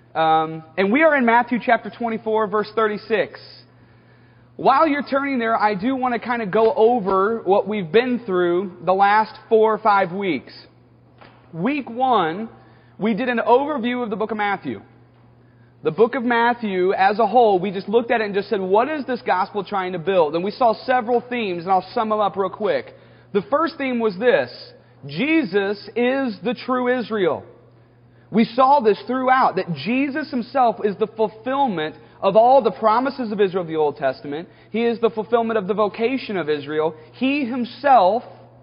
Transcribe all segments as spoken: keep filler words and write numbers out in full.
Um, and we are in Matthew chapter twenty-four, verse thirty-six. While you're turning there, I do want to kind of go over what we've been through the last four or five weeks. Week one, we did an overview of the book of Matthew. The book of Matthew as a whole, we just looked at it and just said, what is this gospel trying to build? And we saw several themes, and I'll sum them up real quick. The first theme was this: Jesus is the true Israel. We saw this throughout, that Jesus Himself is the fulfillment of all the promises of Israel of the Old Testament. He is the fulfillment of the vocation of Israel. He Himself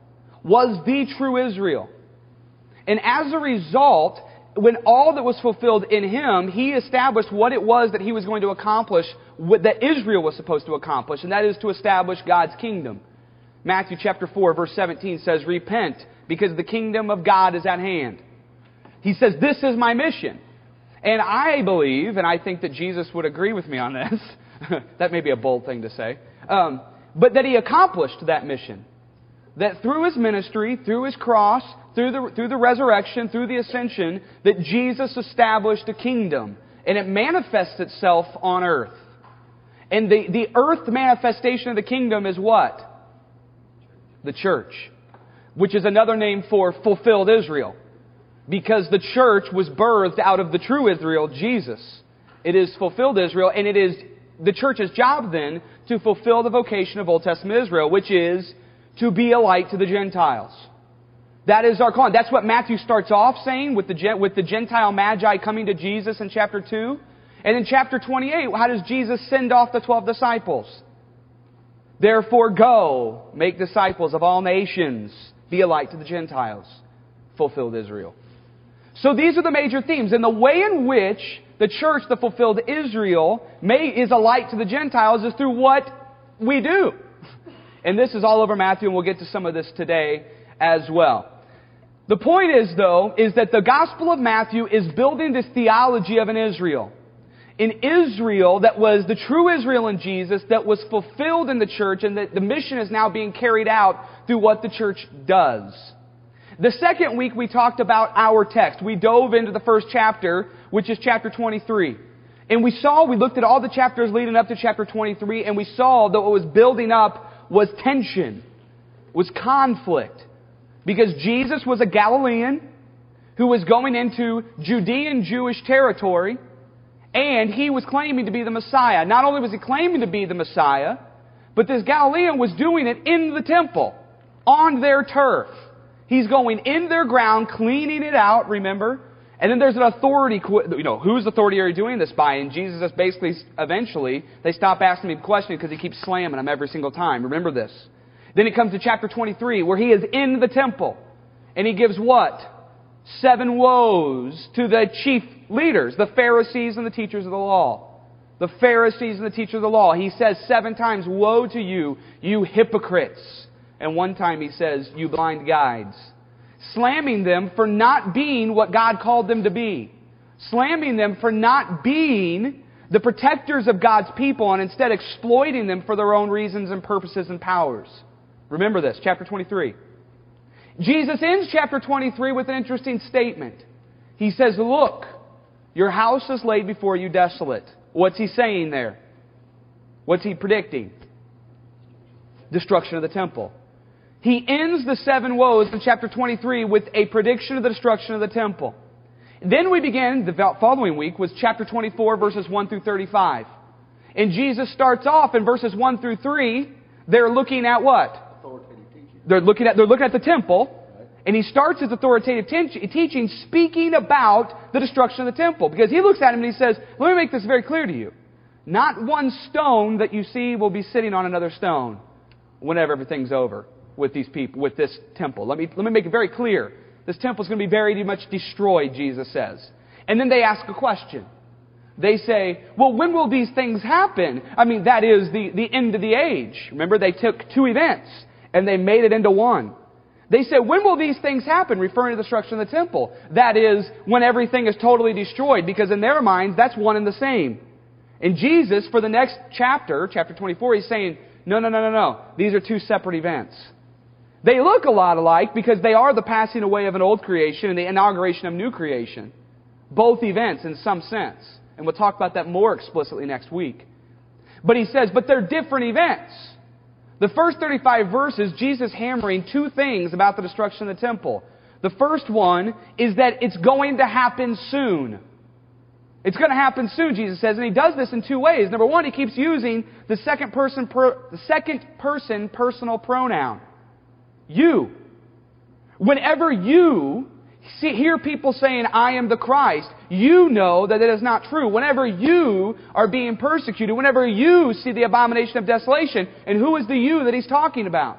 was the true Israel. And as a result, when all that was fulfilled in Him, He established what it was that He was going to accomplish, what that Israel was supposed to accomplish, and that is to establish God's kingdom. Matthew chapter four, verse seventeen says, "Repent, because the kingdom of God is at hand." He says, this is my mission. And I believe, and I think that Jesus would agree with me on this, that may be a bold thing to say, um, but that He accomplished that mission. That through His ministry, through His cross, through the, through the resurrection, through the ascension, that Jesus established a kingdom. And it manifests itself on earth. And the, the earth manifestation of the kingdom is what? The church. Which is another name for fulfilled Israel. Because the church was birthed out of the true Israel, Jesus. It is fulfilled Israel, and it is the church's job then to fulfill the vocation of Old Testament Israel, which is to be a light to the Gentiles. That is our calling. That's what Matthew starts off saying with the, with the Gentile Magi coming to Jesus in chapter two. And in chapter twenty-eight, how does Jesus send off the twelve disciples? Therefore go, make disciples of all nations, be a light to the Gentiles. Fulfilled Israel. So these are the major themes. And the way in which the church, the fulfilled Israel, may is a light to the Gentiles is through what we do. And this is all over Matthew, and we'll get to some of this today as well. The point is, though, is that the Gospel of Matthew is building this theology of an Israel. An Israel that was the true Israel in Jesus, that was fulfilled in the church, and that the mission is now being carried out through what the church does. The second week we talked about our text. We dove into the first chapter, which is chapter twenty-three. And we saw, we looked at all the chapters leading up to chapter twenty-three, and we saw that what was building up was tension, was conflict. Because Jesus was a Galilean who was going into Judean Jewish territory, and He was claiming to be the Messiah. Not only was He claiming to be the Messiah, but this Galilean was doing it in the temple, on their turf. He's going in their ground, cleaning it out, remember? And then there's an authority, you know, whose authority are you doing this by? And Jesus is basically, eventually, they stop asking Him questions because He keeps slamming them every single time. Remember this. Then it comes to chapter twenty-three, where He is in the temple. And He gives what? Seven woes to the chief leaders, the Pharisees and the teachers of the law. The Pharisees and the teachers of the law. He says seven times, woe to you, you hypocrites. And one time He says, you blind guides. Slamming them for not being what God called them to be. Slamming them for not being the protectors of God's people and instead exploiting them for their own reasons and purposes and powers. Remember this, chapter twenty-three. Jesus ends chapter twenty-three with an interesting statement. He says, look, your house is laid before you desolate. What's He saying there? What's He predicting? Destruction of the temple. He ends the seven woes in chapter twenty-three with a prediction of the destruction of the temple. Then we begin, the following week, was chapter twenty-four, verses one through thirty-five. And Jesus starts off in verses one through three. They're looking at what? Authoritative teaching. They're looking at, they're looking at the temple. Right. And He starts His authoritative te- teaching speaking about the destruction of the temple. Because He looks at him and He says, let me make this very clear to you. Not one stone that you see will be sitting on another stone whenever everything's over with these people, with this temple. Let me, let me make it very clear. This temple is going to be very much destroyed, Jesus says. And then they ask a question. They say, well, when will these things happen? I mean, that is the, the end of the age. Remember, they took two events and they made it into one. They said, when will these things happen? Referring to the destruction of the temple. That is, when everything is totally destroyed. Because in their minds, that's one and the same. And Jesus, for the next chapter, chapter twenty-four, He's saying, no, no, no, no, no. These are two separate events. They look a lot alike because they are the passing away of an old creation and the inauguration of new creation. both events in some sense. And we'll talk about that more explicitly next week. But he says, but they're different events. The first thirty-five verses, Jesus hammering two things about the destruction of the temple. The first one is that it's going to happen soon. It's going to happen soon, Jesus says, and he does this in two ways. Number one, he keeps using the second person, per, the second person personal pronoun. You. Whenever you see, hear people saying, I am the Christ, you know that it is not true. Whenever you are being persecuted, whenever you see the abomination of desolation, and who is the you that he's talking about?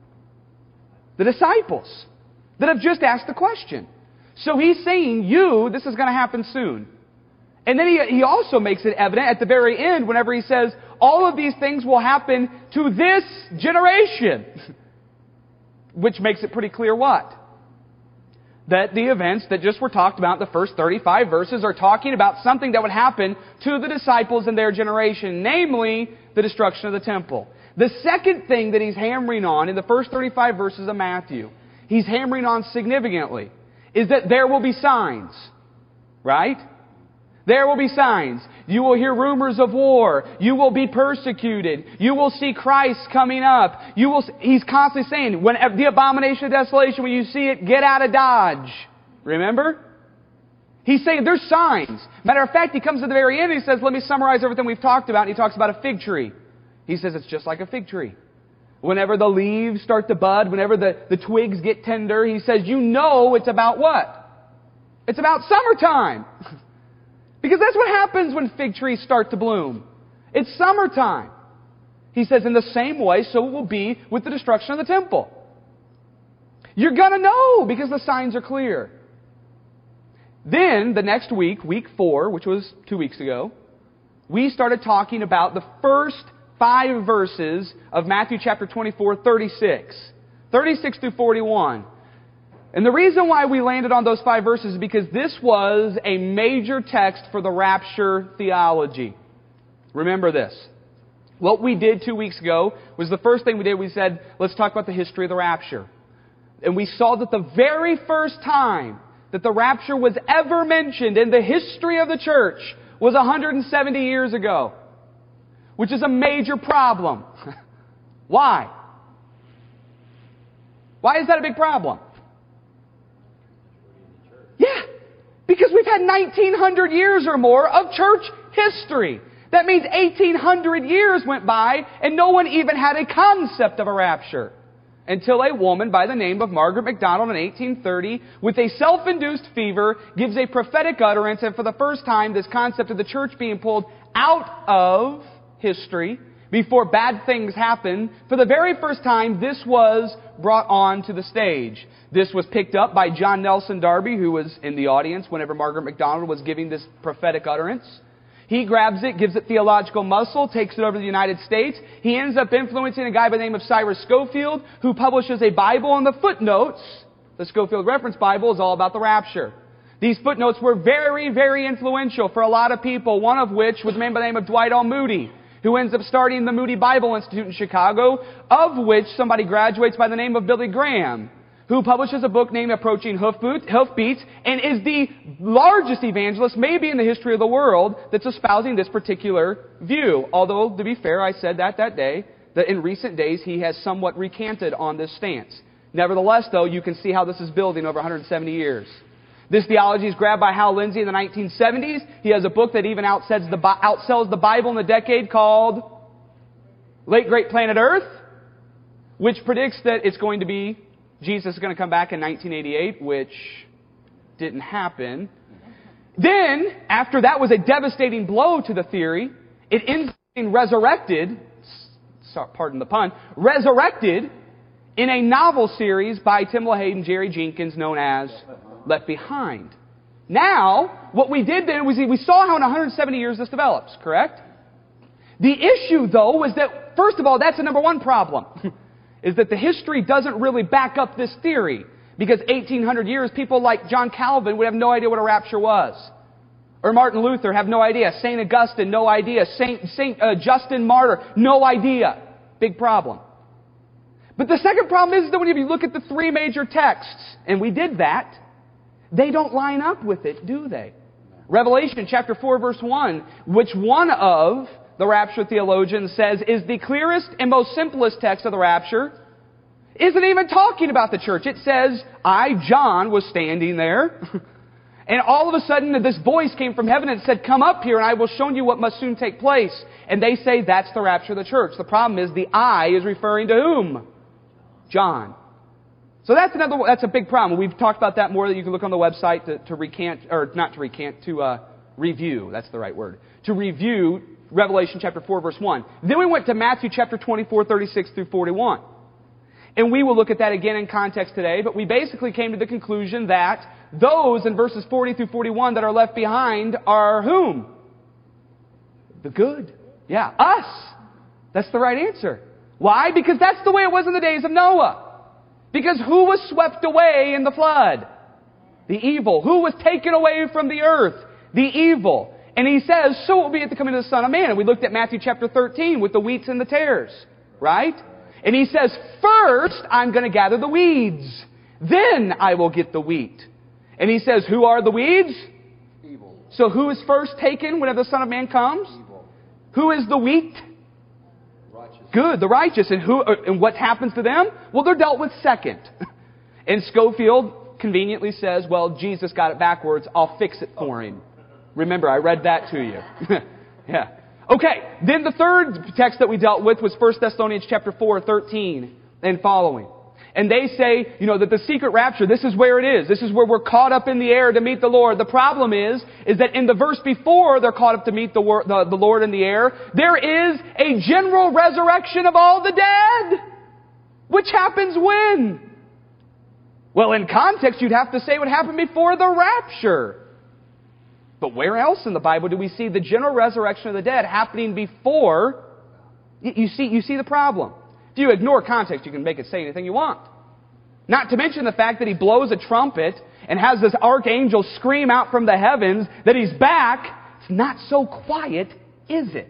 The disciples that have just asked the question. So he's saying, you, this is going to happen soon. And then he, he also makes it evident at the very end whenever he says, all of these things will happen to this generation. Which makes it pretty clear what? That the events that just were talked about in the first thirty-five verses are talking about something that would happen to the disciples in their generation, namely the destruction of the temple. The second thing that he's hammering on in the first thirty-five verses of Matthew, he's hammering on significantly, is that there will be signs. Right? There will be signs. You will hear rumors of war. You will be persecuted. You will see Christ coming up. You will. He's constantly saying, when the abomination of desolation, when you see it, get out of Dodge. Remember? He's saying there's signs. Matter of fact, he comes to the very end and he says, let me summarize everything we've talked about. And he talks about a fig tree. He says it's just like a fig tree. Whenever the leaves start to bud, whenever the, the twigs get tender, he says, you know it's about what? It's about summertime. Because that's what happens when fig trees start to bloom. It's summertime. He says, in the same way, so it will be with the destruction of the temple. You're going to know because the signs are clear. Then, the next week, week four, which was two weeks ago, we started talking about the first five verses of Matthew chapter twenty-four, thirty-six. thirty-six through forty-one. And the reason why we landed on those five verses is because this was a major text for the rapture theology. Remember this. What we did two weeks ago was the first thing we did, we said, let's talk about the history of the rapture. And we saw that the very first time that the rapture was ever mentioned in the history of the church was one hundred seventy years ago. Which is a major problem. Why? Why is that a big problem? Yeah, because we've had nineteen hundred years or more of church history. That means eighteen hundred years went by and no one even had a concept of a rapture. Until a woman by the name of Margaret MacDonald in eighteen thirty, with a self-induced fever, gives a prophetic utterance, and for the first time this concept of the church being pulled out of history before bad things happen, for the very first time this was brought on to the stage. This was picked up by John Nelson Darby, who was in the audience whenever Margaret MacDonald was giving this prophetic utterance. He grabs it, gives it theological muscle, takes it over to the United States. He ends up influencing a guy by the name of Cyrus Scofield, who publishes a Bible in the footnotes. The Scofield Reference Bible is all about the rapture. These footnotes were very, very influential for a lot of people, one of which was a man by the name of Dwight L. Moody, who ends up starting the Moody Bible Institute in Chicago, of which somebody graduates by the name of Billy Graham, who publishes a book named Approaching Hoofbeats, and is the largest evangelist, maybe in the history of the world, that's espousing this particular view. Although, to be fair, I said that that day, that in recent days he has somewhat recanted on this stance. Nevertheless, though, you can see how this is building over one hundred seventy years. This theology is grabbed by Hal Lindsey in the nineteen seventies. He has a book that even outsells the, outsells the Bible in the decade called Late Great Planet Earth, which predicts that it's going to be Jesus is going to come back in nineteen eighty-eight, which didn't happen. Then, after that was a devastating blow to the theory, it ends up being resurrected, pardon the pun, resurrected in a novel series by Tim LaHaye and Jerry Jenkins known as Left Behind. Now, what we did then was we saw how in one hundred seventy years this develops, correct? The issue, though, was that, first of all, that's the number one problem. Is that the history doesn't really back up this theory. Because eighteen hundred years, people like John Calvin would have no idea what a rapture was. Or Martin Luther have no idea. Saint Augustine, no idea. Saint, Saint uh, Justin Martyr, no idea. Big problem. But the second problem is that when you look at the three major texts, and we did that, they don't line up with it, do they? Revelation chapter four verse one, which one of the rapture theologians says is the clearest and most simplest text of the rapture, isn't even talking about the church. It says, I, John, was standing there, and all of a sudden this voice came from heaven and said, come up here and I will show you what must soon take place. And they say that's the rapture of the church. The problem is the I is referring to whom? John. So that's another, that's a big problem. We've talked about that more. That you can look on the website to, to recant, or not to recant, to uh, review. That's the right word. To review Revelation chapter four verse one. Then we went to Matthew chapter twenty-four, thirty-six through forty-one. And we will look at that again in context today, but we basically came to the conclusion that those in verses forty through forty-one that are left behind are whom? The good. Yeah, us. That's the right answer. Why? Because that's the way it was in the days of Noah. Because who was swept away in the flood? The evil. Who was taken away from the earth? The evil. And he says, so it will be at the coming of the Son of Man. And we looked at Matthew chapter thirteen with the wheats and the tares. Right? And he says, first I'm going to gather the weeds. Then I will get the wheat. And he says, who are the weeds? Evil. So who is first taken whenever the Son of Man comes? Evil. Who is the wheat? Righteous. Good, the righteous. And who? And what happens to them? Well, they're dealt with second. And Schofield conveniently says, well, Jesus got it backwards. I'll fix it for him. Remember, I read that to you. Yeah. Okay, then the third text that we dealt with was First Thessalonians chapter four, thirteen and following. And they say, you know, that the secret rapture, this is where it is. This is where we're caught up in the air to meet the Lord. The problem is, is that in the verse before they're caught up to meet the, the, the Lord in the air, there is a general resurrection of all the dead. Which happens when? Well, in context, you'd have to say what happened before the rapture. But where else in the Bible do we see the general resurrection of the dead happening before? You see, you see the problem. If you ignore context, you can make it say anything you want. Not to mention the fact that he blows a trumpet and has this archangel scream out from the heavens that he's back. It's not so quiet, is it?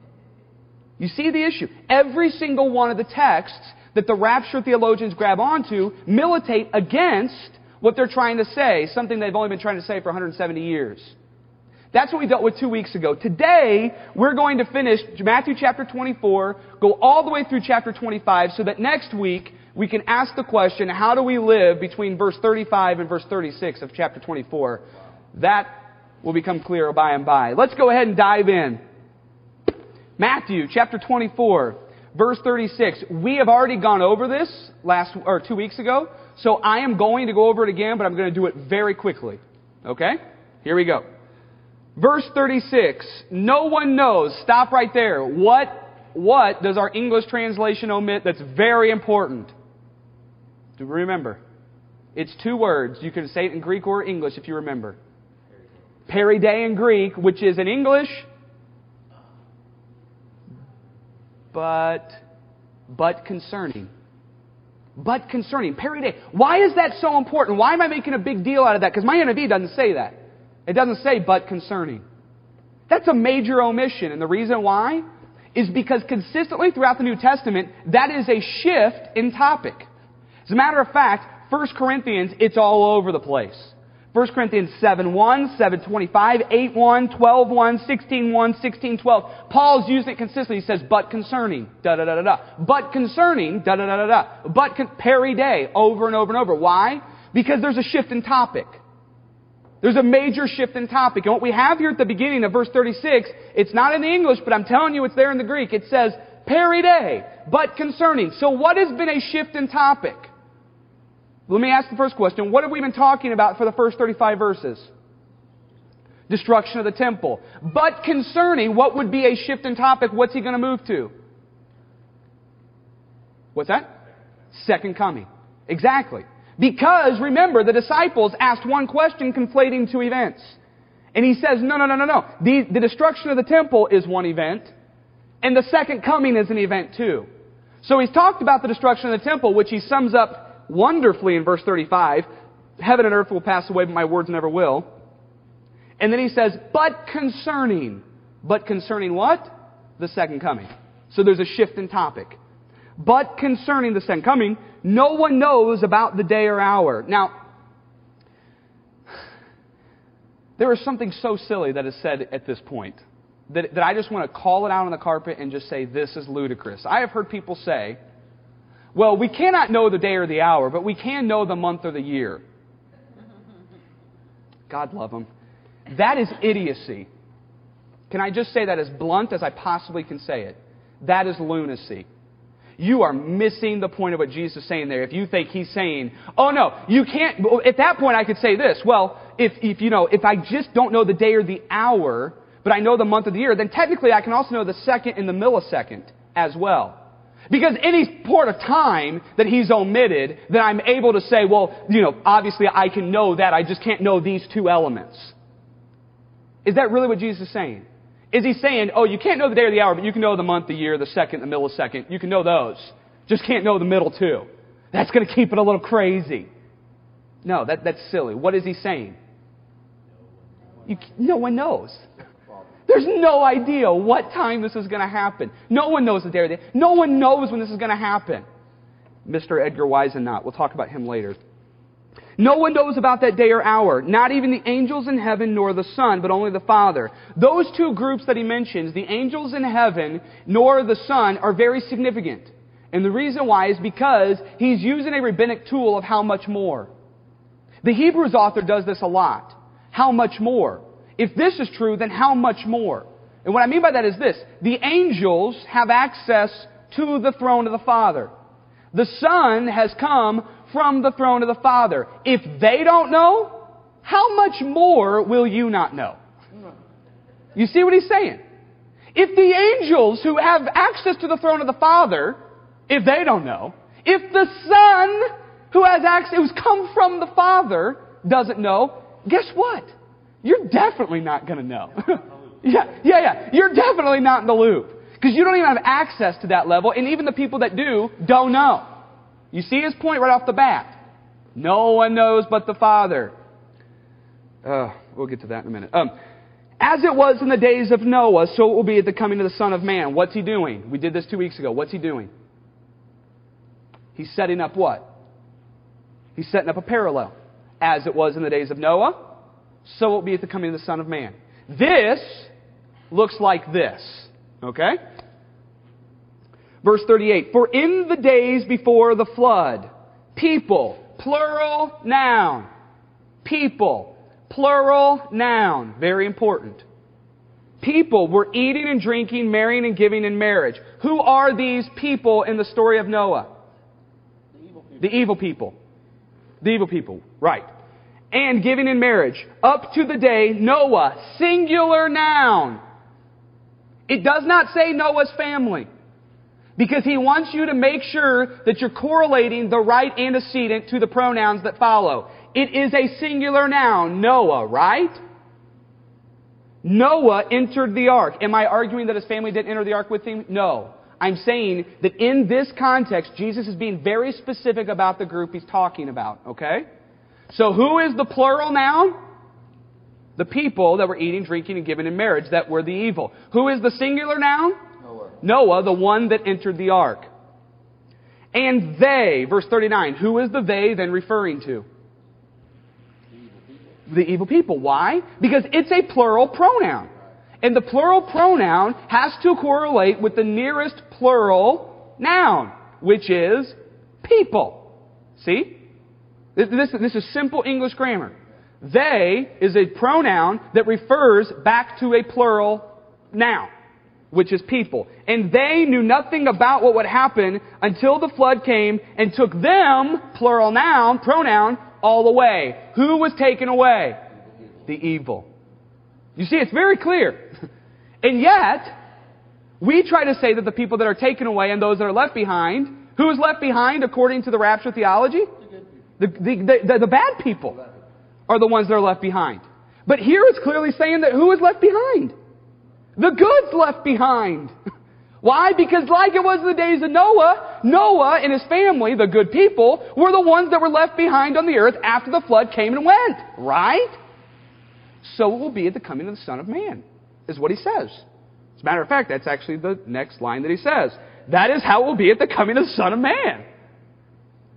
You see the issue. Every single one of the texts that the rapture theologians grab onto militate against what they're trying to say, something they've only been trying to say for one hundred seventy years. That's what we dealt with two weeks ago. Today, we're going to finish Matthew chapter twenty-four, go all the way through chapter twenty-five, so that next week we can ask the question, how do we live between verse thirty-five and verse thirty-six of chapter twenty-four? That will become clearer by and by. Let's go ahead and dive in. Matthew chapter twenty-four, verse thirty-six. We have already gone over this last or two weeks ago, so I am going to go over it again, but I'm going to do it very quickly. Okay? Here we go. Verse thirty-six, no one knows. Stop right there. What, what does our English translation omit that's very important? Do we remember? It's two words. You can say it in Greek or English if you remember. Peride in Greek, which is in English, but, but concerning. But concerning. Peride. Why is that so important? Why am I making a big deal out of that? Because my N I V doesn't say that. It doesn't say, but concerning. That's a major omission. And the reason why is because consistently throughout the New Testament, that is a shift in topic. As a matter of fact, First Corinthians, it's all over the place. First Corinthians seven one, seven twenty-five, eight one, twelve one, sixteen one, sixteen twelve. Paul's using it consistently. He says, but concerning, da-da-da-da-da. But concerning, da-da-da-da-da. But con- peride, over and over and over. Why? Because there's a shift in topic. There's a major shift in topic. And what we have here at the beginning of verse thirty-six, it's not in the English, but I'm telling you it's there in the Greek. It says, peride, but concerning. So what has been a shift in topic? Let me ask the first question. What have we been talking about for the first thirty-five verses? Destruction of the temple. But concerning, what would be a shift in topic? What's he going to move to? What's that? Second coming. Exactly. Because, remember, the disciples asked one question conflating two events. And he says, no, no, no, no, no. The, the destruction of the temple is one event, and the second coming is an event too. So he's talked about the destruction of the temple, which he sums up wonderfully in verse thirty-five. Heaven and earth will pass away, but my words never will. And then he says, but concerning. But concerning what? The second coming. So there's a shift in topic. But concerning the second coming, no one knows about the day or hour. Now, There is something so silly that is said at this point that, that I just want to call it out on the carpet and just say, this is ludicrous. I have heard people say, well, we cannot know the day or the hour, but we can know the month or the year. God love them. That is idiocy. Can I just say that as blunt as I possibly can say it? That is lunacy. You are missing the point of what Jesus is saying there. If you think He's saying, oh no, you can't, at that point I could say this, well, if, if you know, if I just don't know the day or the hour, but I know the month of the year, then technically I can also know the second and the millisecond as well. Because any part of time that He's omitted, then I'm able to say, well, you know, obviously I can know that, I just can't know these two elements. Is that really what Jesus is saying? Is He saying, oh, you can't know the day or the hour, but you can know the month, the year, the second, the millisecond. You can know those. Just can't know the middle two. That's going to keep it a little crazy. No, that, that's silly. What is He saying? You, no one knows. There's no idea what time this is going to happen. No one knows the day or the day. No one knows when this is going to happen. Mister Edgar Weisenot. We'll talk about him later. No one knows about that day or hour, not even the angels in heaven nor the Son, but only the Father. Those two groups that he mentions, the angels in heaven nor the Son, are very significant. And the reason why is because he's using a rabbinic tool of how much more. The Hebrews author does this a lot. How much more? If this is true, then how much more? And what I mean by that is this. The angels have access to the throne of the Father. The Son has come from the throne of the Father. If they don't know, how much more will you not know? You see what he's saying? If the angels who have access to the throne of the Father, if they don't know, if the Son who has access, who's come from the Father, doesn't know, guess what? You're definitely not going to know. yeah, yeah, yeah. You're definitely not in the loop. Because you don't even have access to that level, and even the people that do, don't know. You see his point right off the bat. No one knows but the Father. Uh, we'll get to that in a minute. Um, As it was in the days of Noah, so it will be at the coming of the Son of Man. What's he doing? We did this two weeks ago. What's he doing? He's setting up what? He's setting up a parallel. As it was in the days of Noah, so it will be at the coming of the Son of Man. This looks like this. Okay? Verse thirty-eight. For in the days before the flood, people, plural noun. People, plural noun. Very important. People were eating and drinking, marrying and giving in marriage. Who are these people in the story of Noah? The evil people. The evil people. The evil people. Right. And giving in marriage. Up to the day Noah. Singular noun. It does not say Noah's family. Because he wants you to make sure that you're correlating the right antecedent to the pronouns that follow. It is a singular noun, Noah, right? Noah entered the ark. Am I arguing that his family didn't enter the ark with him? No. I'm saying that in this context, Jesus is being very specific about the group he's talking about, okay? So who is the plural noun? The people that were eating, drinking, and giving in marriage, that were the evil. Who is the singular noun? Noah. Noah, the one that entered the ark. And they, verse thirty-nine, who is the they then referring to? The evil people. The evil people. Why? Because it's a plural pronoun. And the plural pronoun has to correlate with the nearest plural noun, which is people. See? This, this, this is simple English grammar. They is a pronoun that refers back to a plural noun, which is people. And they knew nothing about what would happen until the flood came and took them, plural noun, pronoun, all away. Who was taken away? The evil. You see, it's very clear. And yet, we try to say that the people that are taken away and those that are left behind, who is left behind according to the rapture theology? The, the, the, the, the bad people are the ones that are left behind. But here it's clearly saying that who is left behind? The good's left behind. Why? Because like it was in the days of Noah, Noah and his family, the good people, were the ones that were left behind on the earth after the flood came and went. Right? So it will be at the coming of the Son of Man, is what he says. As a matter of fact, that's actually the next line that he says. That is how it will be at the coming of the Son of Man.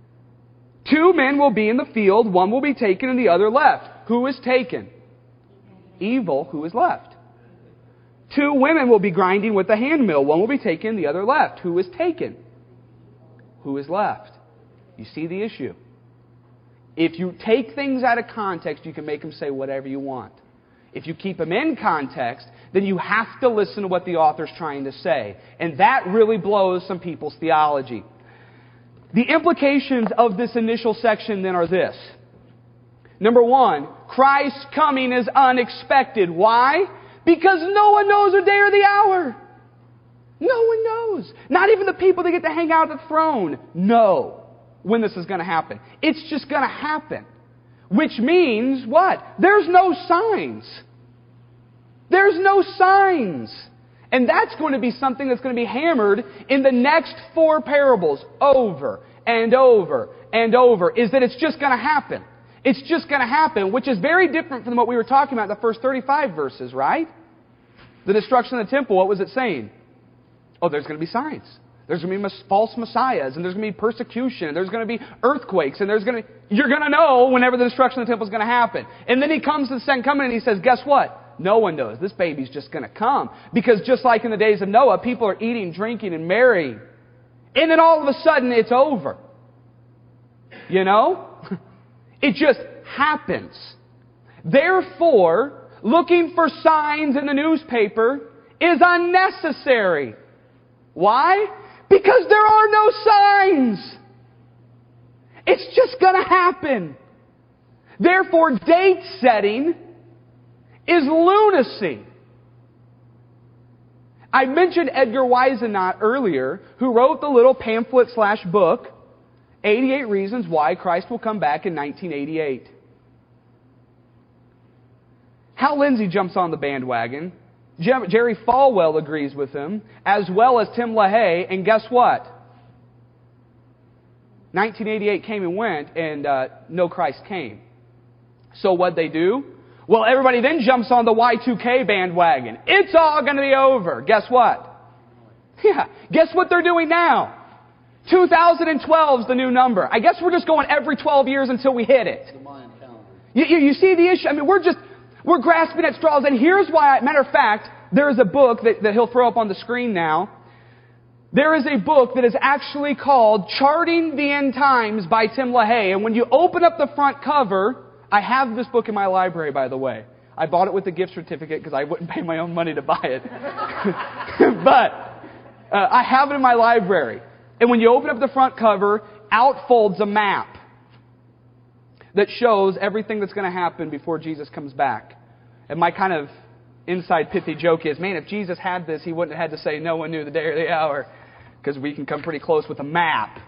Two men will be in the field, one will be taken and the other left. Who is taken? evil, who is left? Two women will be grinding with the handmill. One will be taken, the other left. Who is taken? Who is left? You see the issue. If you take things out of context, you can make them say whatever you want. If you keep them in context, then you have to listen to what the author's trying to say. And that really blows some people's theology. The implications of this initial section then are this. Number one, Christ's coming is unexpected. Why? Because no one knows the day or the hour. No one knows. Not even the people that get to hang out at the throne know when this is going to happen. It's just going to happen. Which means what? There's no signs. There's no signs. And that's going to be something that's going to be hammered in the next four parables over and over and over, is that it's just going to happen. It's just going to happen, which is very different from what we were talking about in the first thirty-five verses, right? The destruction of the temple, what was it saying? Oh, there's going to be signs. There's going to be false messiahs, and there's going to be persecution, and there's going to be earthquakes, and there's going to be... You're going to know whenever the destruction of the temple is going to happen. And then he comes to the second coming, and he says, guess what? No one knows. This baby's just going to come. Because just like in the days of Noah, people are eating, drinking, and marrying. And then all of a sudden, it's over. You know? It just happens. Therefore, looking for signs in the newspaper is unnecessary. Why? Because there are no signs. It's just going to happen. Therefore, date setting is lunacy. I mentioned Edgar Whisenant earlier, who wrote the little pamphlet slash book, eighty-eight Reasons Why Christ Will Come Back in nineteen eighty-eight. Hal Lindsey jumps on the bandwagon. Jerry Falwell agrees with him, as well as Tim LaHaye, and guess what? nineteen eighty-eight came and went, and uh, no Christ came. So what'd they do? Well, everybody then jumps on the Y two K bandwagon. It's all going to be over. Guess what? Yeah, guess what they're doing now? two thousand twelve is the new number. I guess we're just going every twelve years until we hit it. The Mayan calendar. You, you, you see the issue? I mean, we're just, we're grasping at straws. And here's why, matter of fact, there is a book that, that he'll throw up on the screen now. There is a book that is actually called Charting the End Times by Tim LaHaye. And when you open up the front cover, I have this book in my library, by the way. I bought it with a gift certificate because I wouldn't pay my own money to buy it. But uh, I have it in my library. And when you open up the front cover, out folds a map that shows everything that's going to happen before Jesus comes back. And my kind of inside pithy joke is, man, if Jesus had this, he wouldn't have had to say no one knew the day or the hour, because we can come pretty close with a map.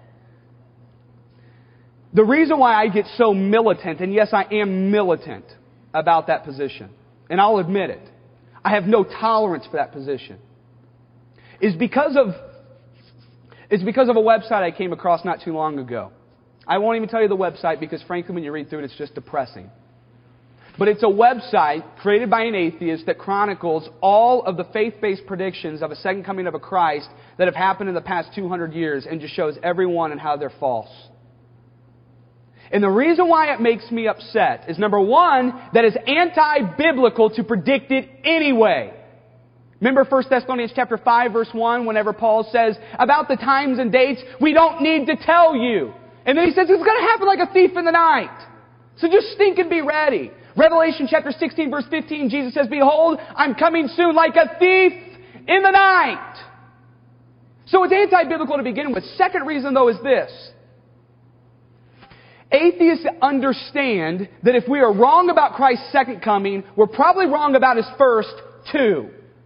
The reason why I get so militant, and yes, I am militant about that position, and I'll admit it, I have no tolerance for that position, is because of is because of a website I came across not too long ago. I won't even tell you the website because, frankly, when you read through it, it's just depressing. But it's a website created by an atheist that chronicles all of the faith-based predictions of a second coming of a Christ that have happened in the past two hundred years and just shows every one and how they're false. And the reason why it makes me upset is, number one, that it's anti-biblical to predict it anyway. Remember First Thessalonians chapter five, verse one, whenever Paul says, about the times and dates, we don't need to tell you. And then he says, it's going to happen like a thief in the night. So just think and be ready. Revelation chapter sixteen, verse fifteen, Jesus says, behold, I'm coming soon like a thief in the night. So it's anti-biblical to begin with. Second reason, though, is this. Atheists understand that if we are wrong about Christ's second coming, we're probably wrong about His first too.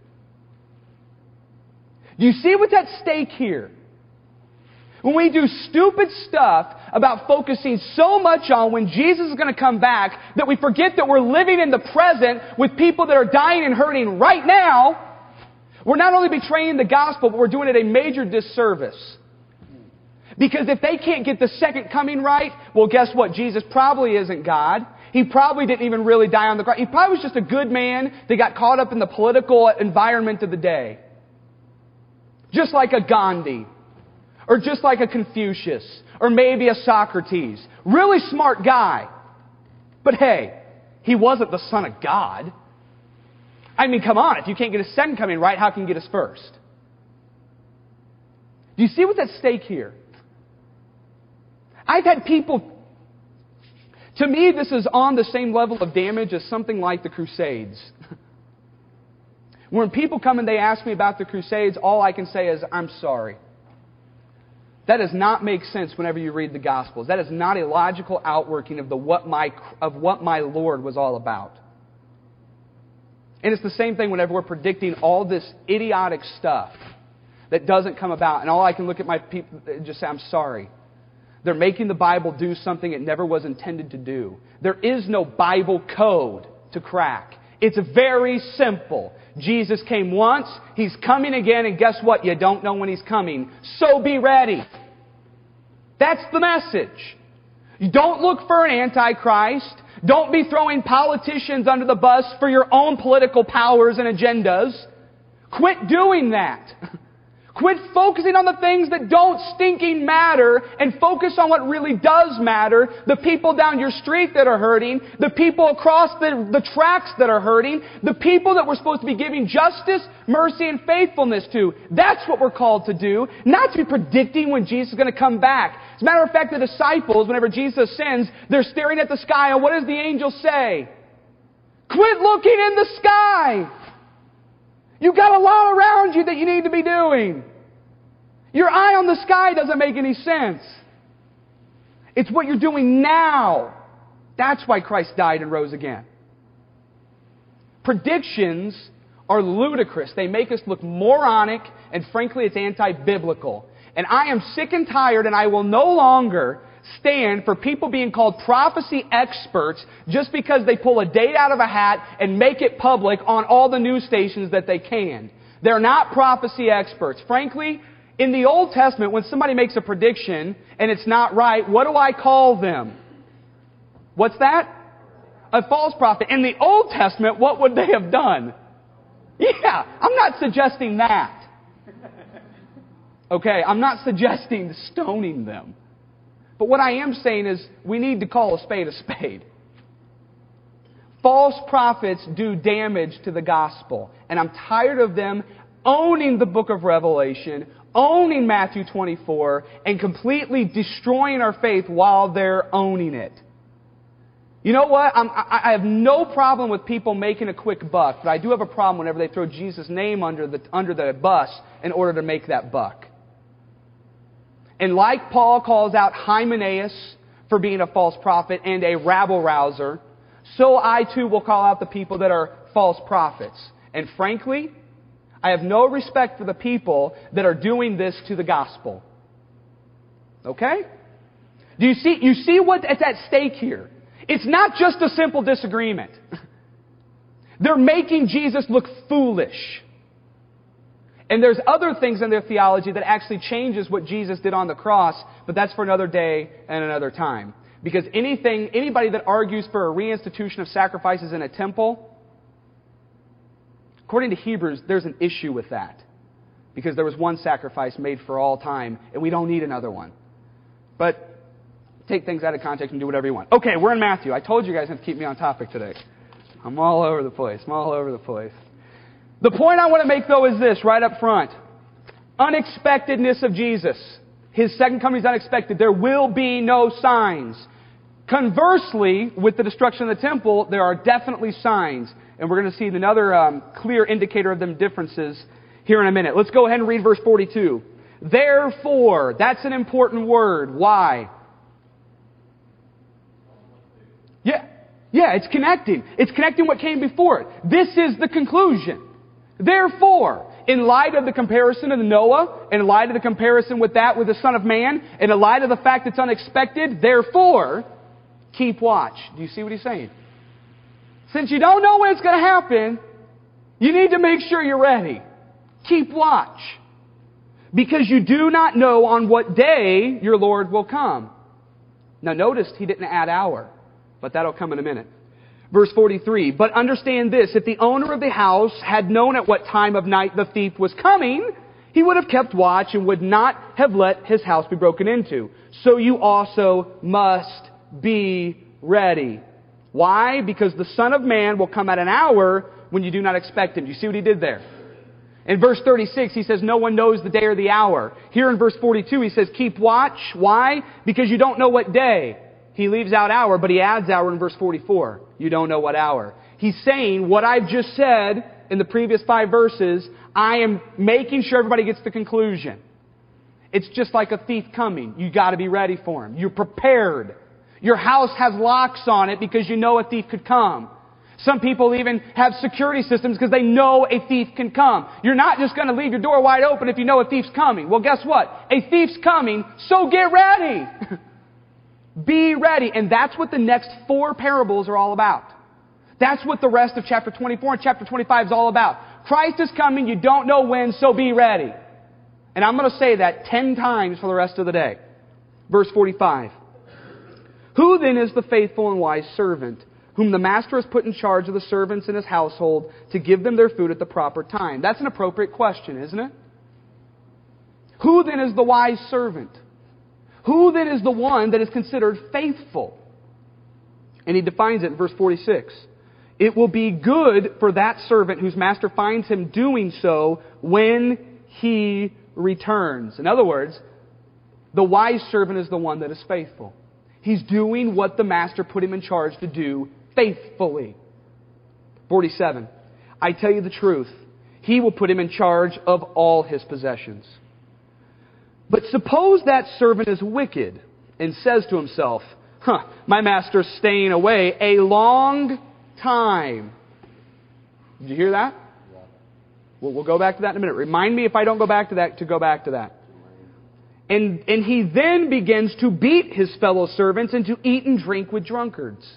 Do you see what's at stake here? When we do stupid stuff about focusing so much on when Jesus is going to come back that we forget that we're living in the present with people that are dying and hurting right now, we're not only betraying the gospel, but we're doing it a major disservice. Because if they can't get the second coming right, well, guess what? Jesus probably isn't God. He probably didn't even really die on the cross. He probably was just a good man that got caught up in the political environment of the day. Just like a Gandhi. Or just like a Confucius. Or maybe a Socrates. Really smart guy. But hey, He wasn't the Son of God. I mean, come on, if you can't get His second coming right, how can you get His first? Do you see what's at stake here? I've had people... To me, this is on the same level of damage as something like the Crusades. When people come and they ask me about the Crusades, all I can say is, I'm sorry. That does not make sense whenever you read the Gospels. That is not a logical outworking of, the, what, my, of what my Lord was all about. And it's the same thing whenever we're predicting all this idiotic stuff that doesn't come about. And all I can look at my people and just say, I'm sorry. They're making the Bible do something it never was intended to do. There is no Bible code to crack. It's very simple. Jesus came once, He's coming again, and guess what? You don't know when He's coming. So be ready. That's the message. You don't look for an antichrist. Don't be throwing politicians under the bus for your own political powers and agendas. Quit doing that. Quit focusing on the things that don't stinking matter and focus on what really does matter. The people down your street that are hurting. The people across the, the tracks that are hurting. The people that we're supposed to be giving justice, mercy, and faithfulness to. That's what we're called to do. Not to be predicting when Jesus is going to come back. As a matter of fact, the disciples, whenever Jesus ascends, they're staring at the sky, and what does the angel say? Quit looking in the sky! You've got a lot around you that you need to be doing. Your eye on the sky doesn't make any sense. It's what you're doing now. That's why Christ died and rose again. Predictions are ludicrous. They make us look moronic, and frankly, it's anti-biblical. And I am sick and tired, and I will no longer stand for people being called prophecy experts just because they pull a date out of a hat and make it public on all the news stations that they can. They're not prophecy experts. Frankly, in the Old Testament, when somebody makes a prediction and it's not right, what do I call them? What's that? A false prophet. In the Old Testament, what would they have done? Yeah, I'm not suggesting that. Okay, I'm not suggesting stoning them. But what I am saying is we need to call a spade a spade. False prophets do damage to the gospel. And I'm tired of them owning the book of Revelation, owning Matthew twenty-four, and completely destroying our faith while they're owning it. You know what? I'm, I, I have no problem with people making a quick buck, but I do have a problem whenever they throw Jesus' name under the, under the bus in order to make that buck. And like Paul calls out Hymenaeus for being a false prophet and a rabble-rouser, so I too will call out the people that are false prophets. And frankly, I have no respect for the people that are doing this to the gospel. Okay? Do you see, you see what's at stake here? It's not just a simple disagreement. They're making Jesus look foolish. And there's other things in their theology that actually changes what Jesus did on the cross, but that's for another day and another time. Because anything, anybody that argues for a reinstitution of sacrifices in a temple, according to Hebrews, there's an issue with that. Because there was one sacrifice made for all time, and we don't need another one. But take things out of context and do whatever you want. Okay, we're in Matthew. I told you guys have to keep me on topic today. I'm all over the place. I'm all over the place. The point I want to make, though, is this right up front. Unexpectedness of Jesus. His second coming is unexpected. There will be no signs. Conversely, with the destruction of the temple, there are definitely signs. And we're going to see another um, clear indicator of them differences here in a minute. Let's go ahead and read verse forty-two. Therefore, that's an important word. Why? Yeah, yeah, it's connecting. It's connecting what came before it. This is the conclusion. Therefore, in light of the comparison of Noah, in light of the comparison with that with the Son of Man, and in light of the fact it's unexpected, therefore, keep watch. Do you see what he's saying? Since you don't know when it's going to happen, you need to make sure you're ready. Keep watch. Because you do not know on what day your Lord will come. Now notice he didn't add hour, but that'll come in a minute. Verse forty-three, but understand this, if the owner of the house had known at what time of night the thief was coming, he would have kept watch and would not have let his house be broken into. So you also must be ready. Why? Because the Son of Man will come at an hour when you do not expect Him. Do you see what He did there? In verse thirty-six, He says, no one knows the day or the hour. Here in verse forty-two, He says, keep watch. Why? Because you don't know what day. He leaves out hour, but He adds hour in verse forty-four. You don't know what hour. He's saying what I've just said in the previous five verses, I am making sure everybody gets the conclusion. It's just like a thief coming. You got to be ready for him. You're prepared. Your house has locks on it because you know a thief could come. Some people even have security systems because they know a thief can come. You're not just going to leave your door wide open if you know a thief's coming. Well, guess what? A thief's coming, so get ready. Be ready. And that's what the next four parables are all about. That's what the rest of chapter twenty-four and chapter twenty-five is all about. Christ is coming, you don't know when, so be ready. And I'm going to say that ten times for the rest of the day. Verse forty-five. Who then is the faithful and wise servant, whom the master has put in charge of the servants in his household to give them their food at the proper time? That's an appropriate question, isn't it? Who then is the wise servant? Who then is the one that is considered faithful? And he defines it in verse forty-six. It will be good for that servant whose master finds him doing so when he returns. In other words, the wise servant is the one that is faithful. He's doing what the master put him in charge to do faithfully. forty-seven. I tell you the truth. He will put him in charge of all his possessions. But suppose that servant is wicked and says to himself, huh, my master's staying away a long time. Did you hear that? Yeah. Well, we'll go back to that in a minute. Remind me if I don't go back to that, to go back to that. And, and he then begins to beat his fellow servants and to eat and drink with drunkards.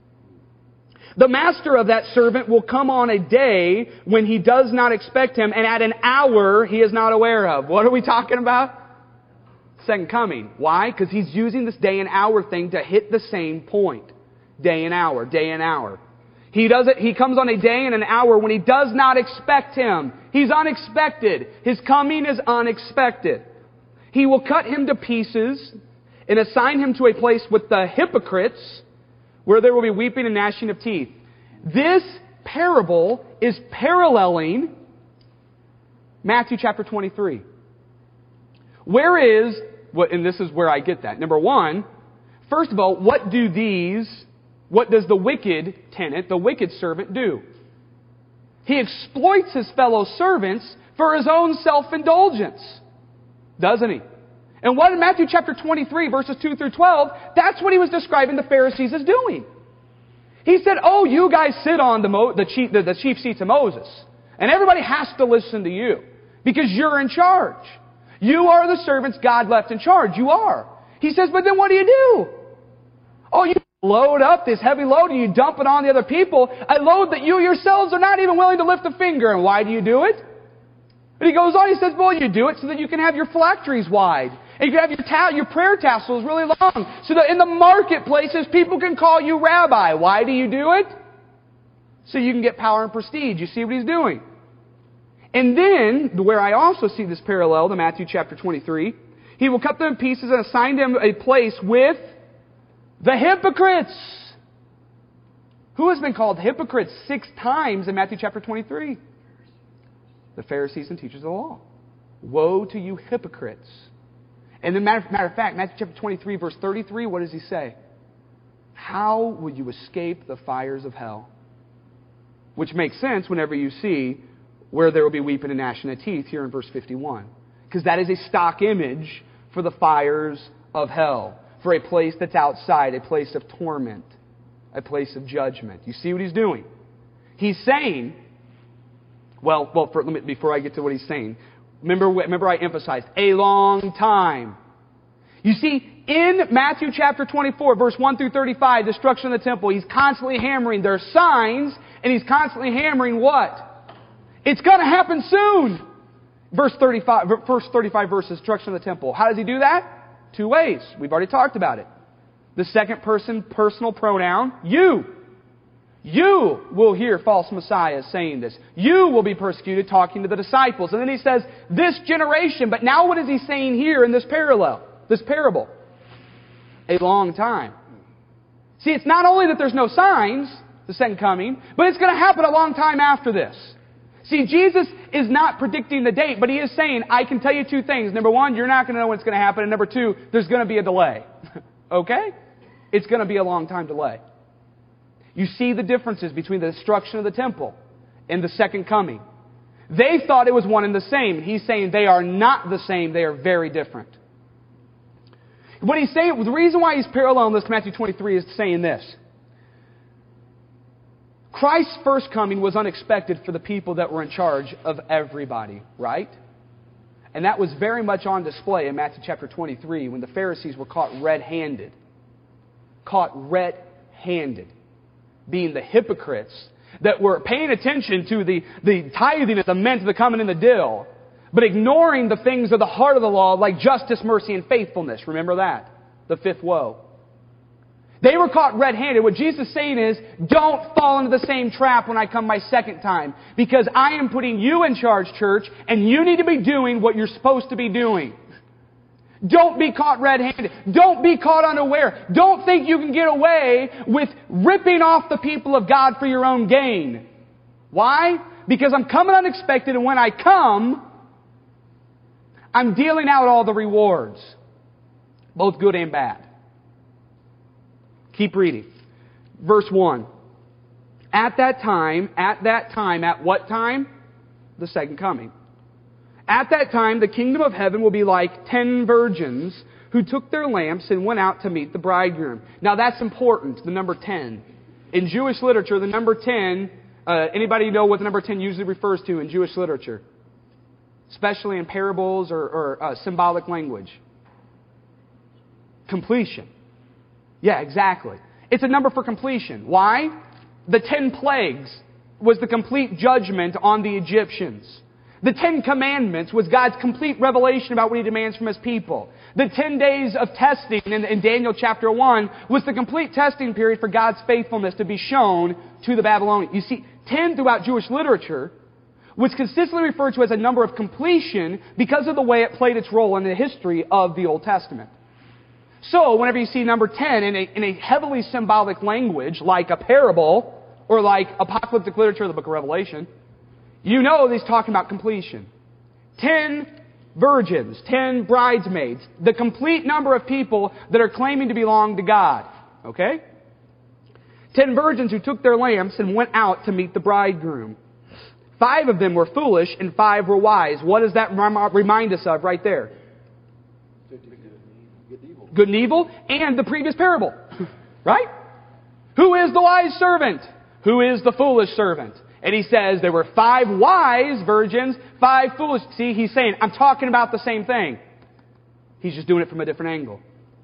The master of that servant will come on a day when he does not expect him, and at an hour he is not aware of. What are we talking about? Second coming. Why? Because he's using this day and hour thing to hit the same point. Day and hour, day and hour. He does it, he comes on a day and an hour when he does not expect him. He's unexpected. His coming is unexpected. He will cut him to pieces and assign him to a place with the hypocrites where there will be weeping and gnashing of teeth. This parable is paralleling Matthew chapter twenty-three. Where is, and this is where I get that. Number one, first of all, what do these, what does the wicked tenant, the wicked servant do? He exploits his fellow servants for his own self-indulgence. Doesn't he? And what in Matthew chapter twenty-three, verses two through twelve, that's what he was describing the Pharisees as doing. He said, oh, you guys sit on the, mo- the, chief, the, the chief seats of Moses. And everybody has to listen to you. Because you're in charge. You are the servants God left in charge. You are. He says, but then what do you do? Oh, you load up this heavy load and you dump it on the other people. A load that you yourselves are not even willing to lift a finger. And why do you do it? And he goes on, he says, well, you do it so that you can have your phylacteries wide. And you can have your, ta- your prayer tassels really long. So that in the marketplaces, people can call you rabbi. Why do you do it? So you can get power and prestige. You see what he's doing? And then, where I also see this parallel to Matthew chapter twenty-three, he will cut them in pieces and assign them a place with the hypocrites. Who has been called hypocrites six times in Matthew chapter twenty-three? The Pharisees and teachers of the law. Woe to you hypocrites. And then, matter, matter of fact, Matthew chapter twenty-three, verse thirty-three, what does he say? How will you escape the fires of hell? Which makes sense whenever you see where there will be weeping and gnashing of teeth here in verse fifty-one. Because that is a stock image for the fires of hell. For a place that's outside, a place of torment, a place of judgment. You see what he's doing? He's saying, well, well for, let me, before I get to what he's saying, remember, remember I emphasized, a long time. You see, in Matthew chapter twenty-four, verse one through thirty-five, destruction of the temple, he's constantly hammering their signs, and he's constantly hammering what? It's going to happen soon. Verse thirty-five, first thirty-five verses, destruction of the temple. How does he do that? Two ways. We've already talked about it. The second person personal pronoun, you. You will hear false messiahs saying this. You will be persecuted, talking to the disciples. And then he says, this generation. But now what is he saying here in this parallel, this parable? A long time. See, it's not only that there's no signs, the second coming, but it's going to happen a long time after this. See, Jesus is not predicting the date, but He is saying, I can tell you two things. Number one, you're not going to know when it's going to happen. And number two, there's going to be a delay. Okay? It's going to be a long time delay. You see the differences between the destruction of the temple and the second coming. They thought it was one and the same. He's saying they are not the same. They are very different. What he's saying, the reason why he's paralleling this to Matthew twenty-three is saying this. Christ's first coming was unexpected for the people that were in charge of everybody, right? And that was very much on display in Matthew chapter twenty-three when the Pharisees were caught red-handed. Caught red-handed. Being the hypocrites that were paying attention to the, the tithing of the mint, the coming in the dill, but ignoring the things of the heart of the law like justice, mercy, and faithfulness. Remember that. The fifth woe. They were caught red-handed. What Jesus is saying is, don't fall into the same trap when I come my second time. Because I am putting you in charge, church, and you need to be doing what you're supposed to be doing. Don't be caught red-handed. Don't be caught unaware. Don't think you can get away with ripping off the people of God for your own gain. Why? Because I'm coming unexpected, and when I come, I'm dealing out all the rewards. Both good and bad. Keep reading. Verse one. At that time, at that time, at what time? The second coming. At that time, the kingdom of heaven will be like ten virgins who took their lamps and went out to meet the bridegroom. Now that's important, the number ten. In Jewish literature, the number ten, uh, anybody know what the number ten usually refers to in Jewish literature? Especially in parables or, or uh, symbolic language. Completion. Yeah, exactly. It's a number for completion. Why? The ten plagues was the complete judgment on the Egyptians. The Ten Commandments was God's complete revelation about what He demands from His people. The ten days of testing in, in Daniel chapter one was the complete testing period for God's faithfulness to be shown to the Babylonians. You see, ten throughout Jewish literature was consistently referred to as a number of completion because of the way it played its role in the history of the Old Testament. So, whenever you see number ten in a, in a heavily symbolic language, like a parable, or like apocalyptic literature of the book of Revelation, you know he's talking about completion. Ten virgins, ten bridesmaids, the complete number of people that are claiming to belong to God. Okay? Ten virgins who took their lamps and went out to meet the bridegroom. Five of them were foolish and five were wise. What does that remind us of right there? Good and evil, and the previous parable. Right? Who is the wise servant? Who is the foolish servant? And he says there were five wise virgins, five foolish. See, he's saying, I'm talking about the same thing. He's just doing it from a different angle.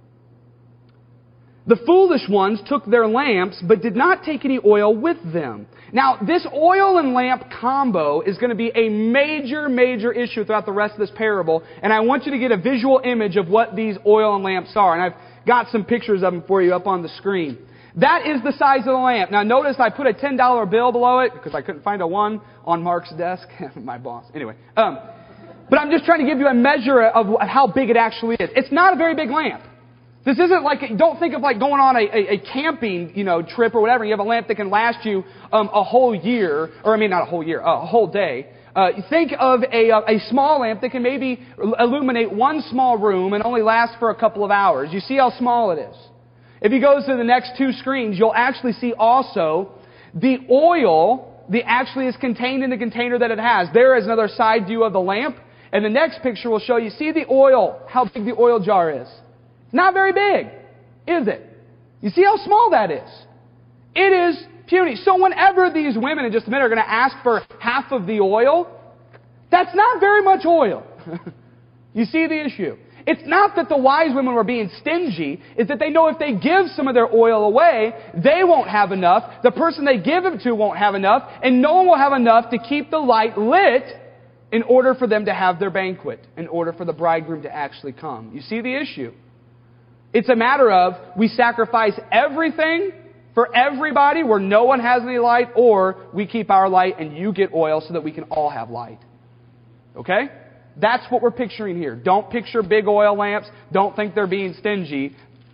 The foolish ones took their lamps, but did not take any oil with them. Now, this oil and lamp combo is going to be a major, major issue throughout the rest of this parable. And I want you to get a visual image of what these oil and lamps are. And I've got some pictures of them for you up on the screen. That is the size of the lamp. Now, notice I put a ten dollar bill below it because I couldn't find a one on Mark's desk. My boss. Anyway. Um, but I'm just trying to give you a measure of how big it actually is. It's not a very big lamp. This isn't like, don't think of like going on a, a, a camping, you know, trip or whatever. You have a lamp that can last you um, a whole year, or I mean not a whole year, a whole day. Uh, think of a, a small lamp that can maybe illuminate one small room and only last for a couple of hours. You see how small it is. If you go to the next two screens, you'll actually see also the oil that actually is contained in the container that it has. There is another side view of the lamp. And the next picture will show you, see the oil, how big the oil jar is. It's not very big, is it? You see how small that is? It is puny. So whenever these women in just a minute are going to ask for half of the oil, that's not very much oil. You see the issue? It's not that the wise women were being stingy. It's that they know if they give some of their oil away, they won't have enough. The person they give it to won't have enough. And no one will have enough to keep the light lit in order for them to have their banquet, in order for the bridegroom to actually come. You see the issue? It's a matter of we sacrifice everything for everybody where no one has any light, or we keep our light and you get oil so that we can all have light. Okay? That's what we're picturing here. Don't picture big oil lamps. Don't think they're being stingy.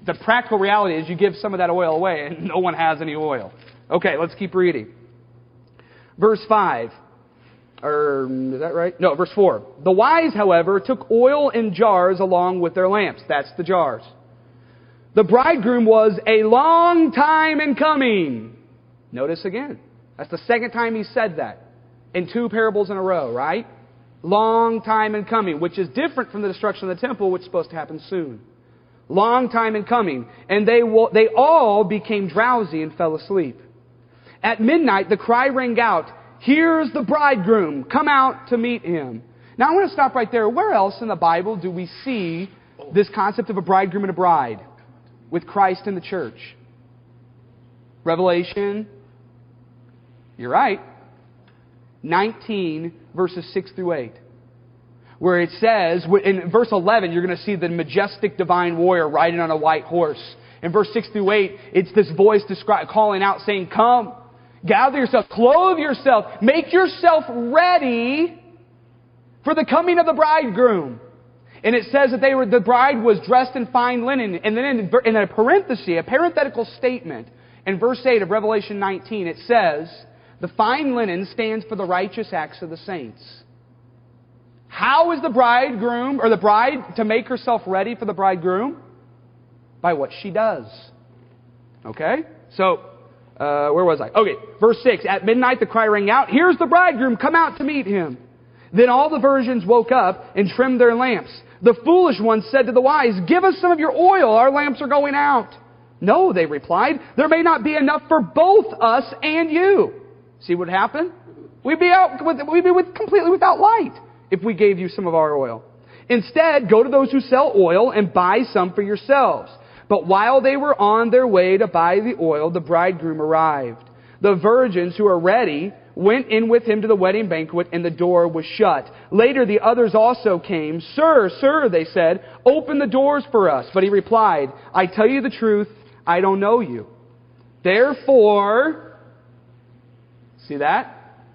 the practical reality is you give some of that oil away and no one has any oil. Okay, let's keep reading. Verse five. Or, is that right? No, verse four. The wise, however, took oil in jars along with their lamps. That's the jars. The bridegroom was a long time in coming. Notice again. That's the second time he said that. In two parables in a row, right? Long time in coming, which is different from the destruction of the temple, which is supposed to happen soon. Long time in coming. And they will, they all became drowsy and fell asleep. At midnight, the cry rang out, "Here's the bridegroom. Come out to meet him." Now, I want to stop right there. Where else in the Bible do we see this concept of a bridegroom and a bride with Christ in the church? Revelation. You're right. nineteen, verses six through eight. Where it says, in verse eleven, you're going to see the majestic divine warrior riding on a white horse. In verse six through eight, it's this voice descri- calling out, saying, "Come, gather yourself, clothe yourself, make yourself ready for the coming of the bridegroom." And it says that they were, the bride was dressed in fine linen. And then in, in a parenthesis, a parenthetical statement, in verse eight of Revelation nineteen, it says, the fine linen stands for the righteous acts of the saints. How is the bridegroom, or the bride, to make herself ready for the bridegroom? By what she does. Okay? So, uh, where was I? Okay, verse six. At midnight the cry rang out, "Here's the bridegroom, come out to meet him." Then all the virgins woke up and trimmed their lamps. The foolish ones said to the wise, "Give us some of your oil, our lamps are going out." "No," they replied, "there may not be enough for both us and you." See what happened? We'd be out with, we'd be with, completely without light if we gave you some of our oil. "Instead, go to those who sell oil and buy some for yourselves." But while they were on their way to buy the oil, the bridegroom arrived. The virgins who were ready went in with him to the wedding banquet, and the door was shut. Later the others also came. "Sir, sir," they said, "open the doors for us." But he replied, "I tell you the truth, I don't know you. Therefore," see that?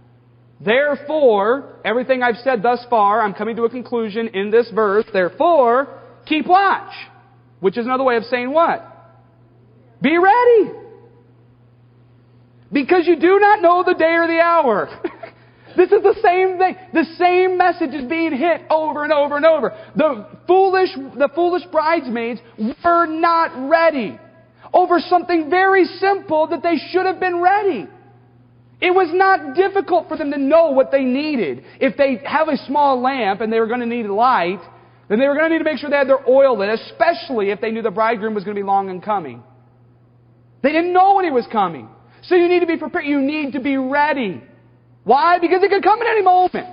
Therefore, everything I've said thus far, I'm coming to a conclusion in this verse. Therefore, keep watch. Which is another way of saying what? Be ready. Because you do not know the day or the hour. This is the same thing. The same message is being hit over and over and over. The foolish, the foolish bridesmaids were not ready over something very simple that they should have been ready. It was not difficult for them to know what they needed. If they have a small lamp and they were going to need light, then they were going to need to make sure they had their oil lit, especially if they knew the bridegroom was going to be long in coming. They didn't know when he was coming. So you need to be prepared. You need to be ready. Why? Because it could come at any moment.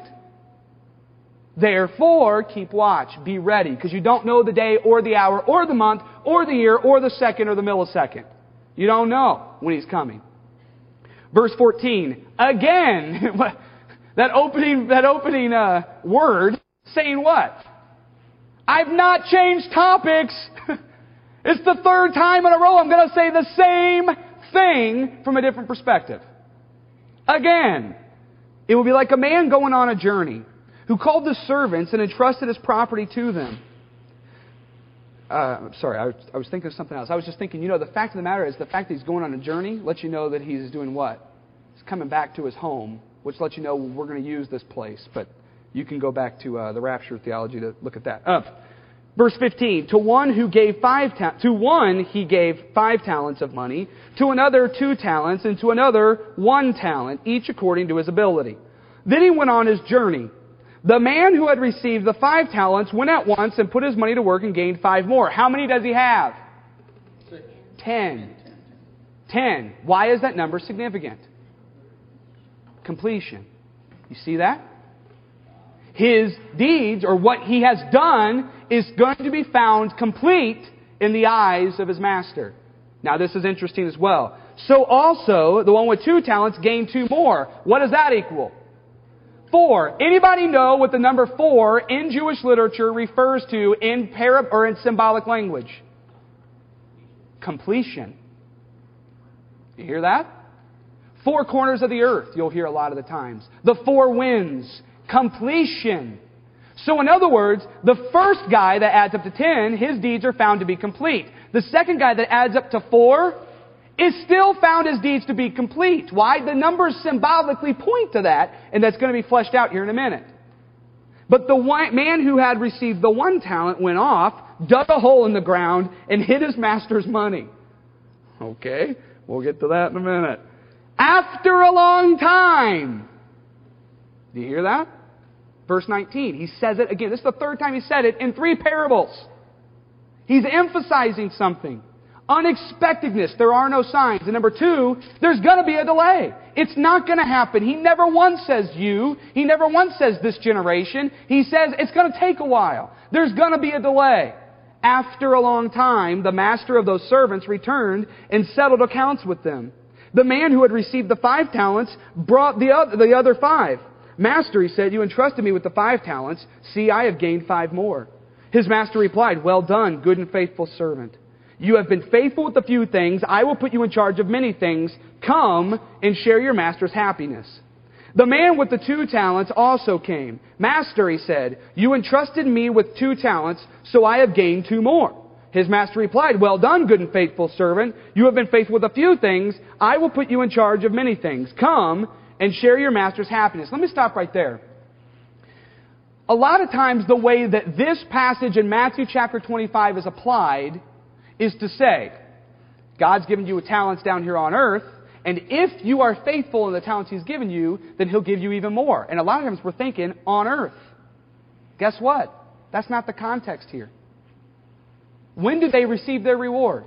Therefore, keep watch. Be ready. Because you don't know the day or the hour or the month or the year or the second or the millisecond. You don't know when He's coming. Verse fourteen. Again, that opening, that opening uh, word saying what? I've not changed topics. It's the third time in a row I'm going to say the same thing from a different perspective. Again, it will be like a man going on a journey who called the servants and entrusted his property to them. Uh, sorry, I was, I was thinking of something else. I was just thinking, you know, the fact of the matter is the fact that he's going on a journey lets you know that he's doing what? He's coming back to his home, which lets you know we're going to use this place. But you can go back to uh, the rapture theology to look at that. Uh, verse fifteen, to one who gave five ta- to one he gave five talents of money, to another two talents, and to another one talent, each according to his ability. Then he went on his journey. The man who had received the five talents went at once and put his money to work and gained five more. How many does he have? Six. Ten. Ten. Why is that number significant? Completion. You see that? His deeds, or what he has done, is going to be found complete in the eyes of his master. Now this is interesting as well. So also, the one with two talents gained two more. What does that equal? Four. Anybody know what the number four in Jewish literature refers to in parab or in symbolic language? Completion. You hear that? Four corners of the earth, you'll hear a lot of the times. The four winds. Completion. So in other words, the first guy that adds up to ten, his deeds are found to be complete. The second guy that adds up to four is still found his deeds to be complete. Why? The numbers symbolically point to that, and that's going to be fleshed out here in a minute. But the one, man who had received the one talent went off, dug a hole in the ground, and hid his master's money. Okay, we'll get to that in a minute. After a long time. Do you hear that? Verse nineteen, he says it again. This is the third time he said it in three parables. He's emphasizing something. Unexpectedness. There are no signs. And number two, there's going to be a delay. It's not going to happen. He never once says you. He never once says this generation. He says it's going to take a while. There's going to be a delay. After a long time, the master of those servants returned and settled accounts with them. The man who had received the five talents brought the other, the other five. Master, he said, you entrusted me with the five talents. See, I have gained five more. His master replied, well done, good and faithful servant. You have been faithful with a few things. I will put you in charge of many things. Come and share your master's happiness. The man with the two talents also came. Master, he said, you entrusted me with two talents, so I have gained two more. His master replied, well done, good and faithful servant. You have been faithful with a few things. I will put you in charge of many things. Come and share your master's happiness. Let me stop right there. A lot of times the way that this passage in Matthew chapter twenty-five is applied is to say, God's given you talents down here on earth, and if you are faithful in the talents He's given you, then He'll give you even more. And a lot of times we're thinking on earth. Guess what? That's not the context here. When did they receive their reward?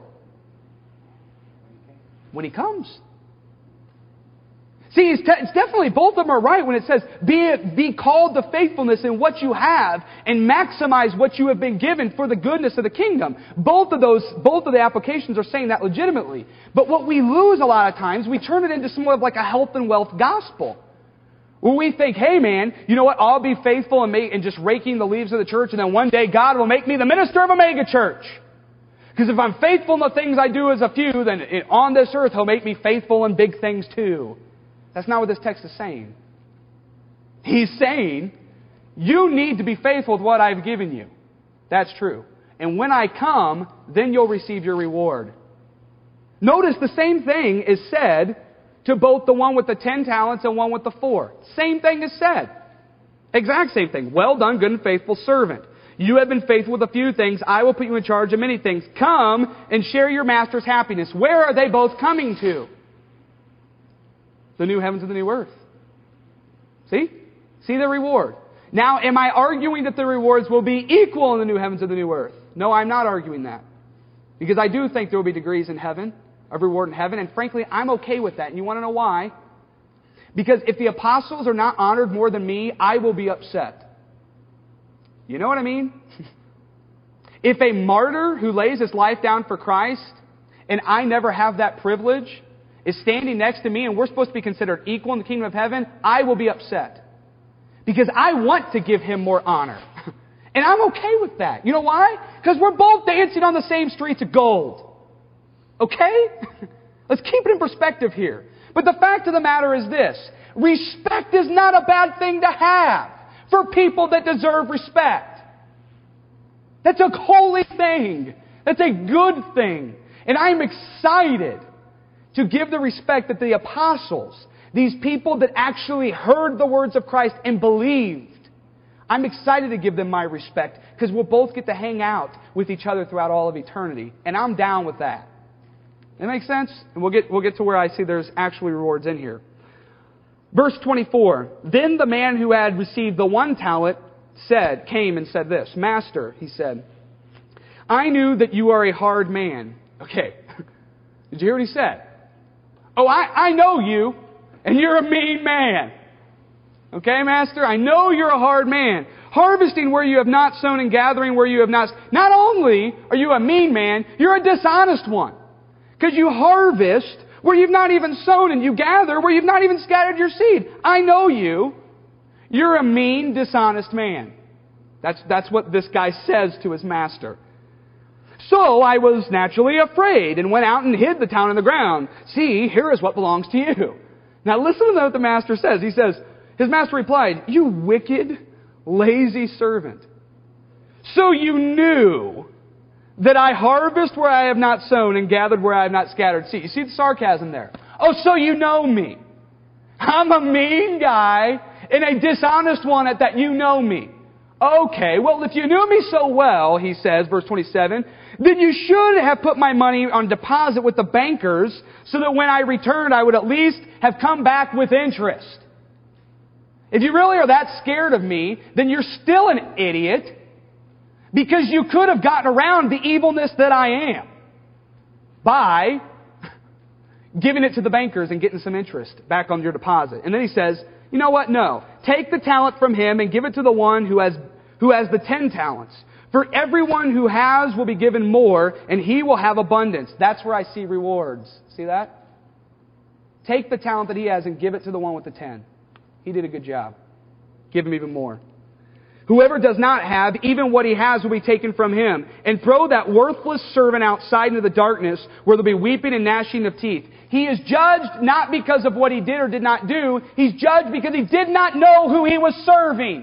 When He comes. See, it's, te- it's definitely, both of them are right when it says, be, be called to faithfulness in what you have and maximize what you have been given for the goodness of the kingdom. Both of those, both of the applications are saying that legitimately. But what we lose a lot of times, we turn it into somewhat of like a health and wealth gospel. Where we think, hey man, you know what, I'll be faithful and, make, and just raking the leaves of the church, and then one day God will make me the minister of a mega church. Because if I'm faithful in the things I do as a few, then on this earth He'll make me faithful in big things too. That's not what this text is saying. He's saying, you need to be faithful with what I've given you. That's true. And when I come, then you'll receive your reward. Notice the same thing is said to both the one with the ten talents and one with the four. Same thing is said. Exact same thing. Well done, good and faithful servant. You have been faithful with a few things. I will put you in charge of many things. Come and share your master's happiness. Where are they both coming to? The new heavens and the new earth. See? See the reward. Now, am I arguing that the rewards will be equal in the new heavens and the new earth? No, I'm not arguing that. Because I do think there will be degrees in heaven, of reward in heaven, and frankly, I'm okay with that. And you want to know why? Because if the apostles are not honored more than me, I will be upset. You know what I mean? If a martyr who lays his life down for Christ, and I never have that privilege, is standing next to me and we're supposed to be considered equal in the kingdom of heaven, I will be upset. Because I want to give him more honor. And I'm okay with that. You know why? Because we're both dancing on the same streets of gold. Okay? Let's keep it in perspective here. But the fact of the matter is this. Respect is not a bad thing to have for people that deserve respect. That's a holy thing. That's a good thing. And I'm excited to give the respect that the apostles, these people that actually heard the words of Christ and believed, I'm excited to give them my respect because we'll both get to hang out with each other throughout all of eternity. And I'm down with that. That makes sense? And we'll get, we'll get to where I see there's actually rewards in here. Verse twenty-four, then the man who had received the one talent said, came and said this, Master, he said, I knew that you are a hard man. Okay. Did you hear what he said? Oh, I, I know you, and you're a mean man. Okay, Master? I know you're a hard man. Harvesting where you have not sown and gathering where you have not... Not only are you a mean man, you're a dishonest one. Because you harvest where you've not even sown and you gather where you've not even scattered your seed. I know you. You're a mean, dishonest man. That's, that's what this guy says to his master. So I was naturally afraid and went out and hid the talent in the ground. See, here is what belongs to you. Now listen to what the master says. He says, his master replied, you wicked, lazy servant. So you knew that I harvest where I have not sown and gathered where I have not scattered seed. You see the sarcasm there? Oh, so you know me. I'm a mean guy and a dishonest one at that you know me. Okay, well, if you knew me so well, he says, verse twenty-seven, then you should have put my money on deposit with the bankers so that when I returned, I would at least have come back with interest. If you really are that scared of me, then you're still an idiot because you could have gotten around the evilness that I am by giving it to the bankers and getting some interest back on your deposit. And then he says, you know what? No. Take the talent from him and give it to the one who has, who has the ten talents. For everyone who has will be given more, and he will have abundance. That's where I see rewards. See that? Take the talent that he has and give it to the one with the ten. He did a good job. Give him even more. Whoever does not have, even what he has will be taken from him. And throw that worthless servant outside into the darkness where there'll be weeping and gnashing of teeth. He is judged not because of what he did or did not do. He's judged because he did not know who he was serving.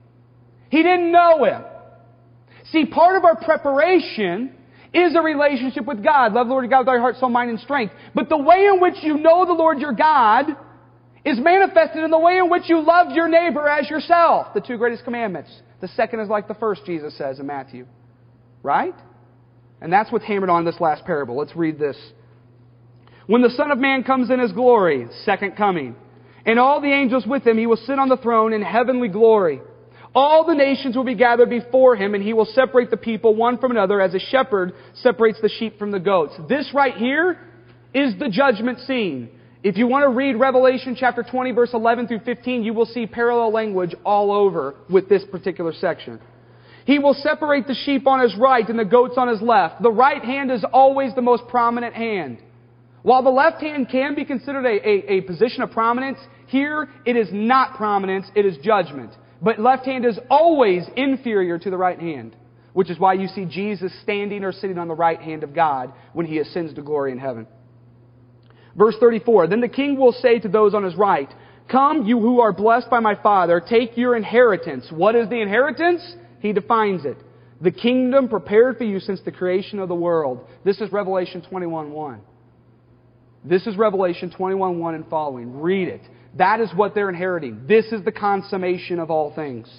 He didn't know him. See, part of our preparation is a relationship with God. Love the Lord your God with all your heart, soul, mind, and strength. But the way in which you know the Lord your God is manifested in the way in which you love your neighbor as yourself. The two greatest commandments. The second is like the first, Jesus says in Matthew. Right? And that's what's hammered on in this last parable. Let's read this. When the Son of Man comes in His glory, second coming, and all the angels with Him, He will sit on the throne in heavenly glory. All the nations will be gathered before Him, and He will separate the people one from another as a shepherd separates the sheep from the goats. This right here is the judgment scene. If you want to read Revelation chapter twenty, verse eleven through fifteen, you will see parallel language all over with this particular section. He will separate the sheep on His right and the goats on His left. The right hand is always the most prominent hand. While the left hand can be considered a, a, a position of prominence, here it is not prominence, it is judgment. But left hand is always inferior to the right hand, which is why you see Jesus standing or sitting on the right hand of God when He ascends to glory in heaven. Verse thirty-four, then the king will say to those on his right, come, you who are blessed by my Father, take your inheritance. What is the inheritance? He defines it. The kingdom prepared for you since the creation of the world. This is Revelation twenty-one one. This is Revelation twenty-one one and following. Read it. That is what they're inheriting. This is the consummation of all things.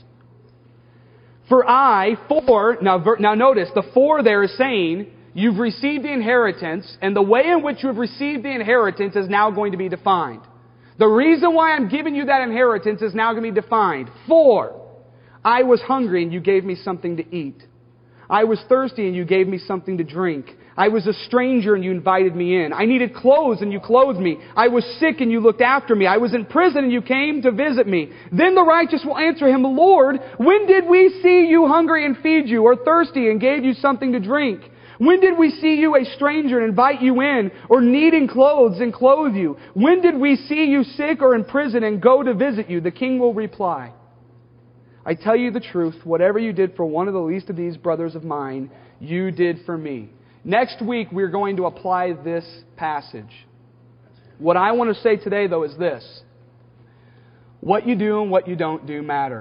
For I, for, now, now notice, the for there is saying, you've received the inheritance, and the way in which you have received the inheritance is now going to be defined. The reason why I'm giving you that inheritance is now going to be defined. For, I was hungry and you gave me something to eat. I was thirsty and you gave me something to drink. I was a stranger and you invited me in. I needed clothes and you clothed me. I was sick and you looked after me. I was in prison and you came to visit me. Then the righteous will answer him, Lord, when did we see you hungry and feed you, or thirsty and gave you something to drink? When did we see you a stranger and invite you in, or needing clothes and clothe you? When did we see you sick or in prison and go to visit you? The king will reply, I tell you the truth, whatever you did for one of the least of these brothers of mine, you did for me. Next week, we're going to apply this passage. What I want to say today, though, is this. What you do and what you don't do matter.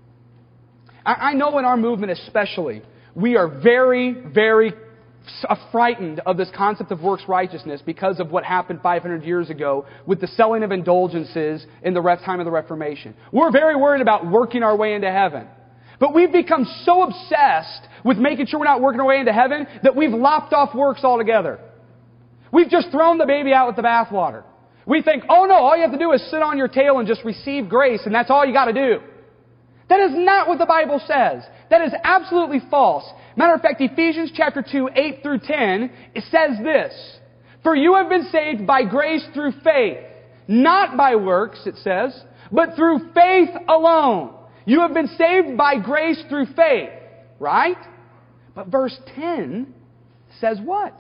I, I know in our movement especially, we are very, very frightened of this concept of works righteousness because of what happened five hundred years ago with the selling of indulgences in the time of the Reformation. We're very worried about working our way into heaven. But we've become so obsessed with making sure we're not working our way into heaven that we've lopped off works altogether. We've just thrown the baby out with the bathwater. We think, oh no, all you have to do is sit on your tail and just receive grace, and that's all you got to do. That is not what the Bible says. That is absolutely false. Matter of fact, Ephesians chapter two, eight through ten, it says this, for you have been saved by grace through faith, not by works, it says, but through faith alone. You have been saved by grace through faith, right? But verse ten says what?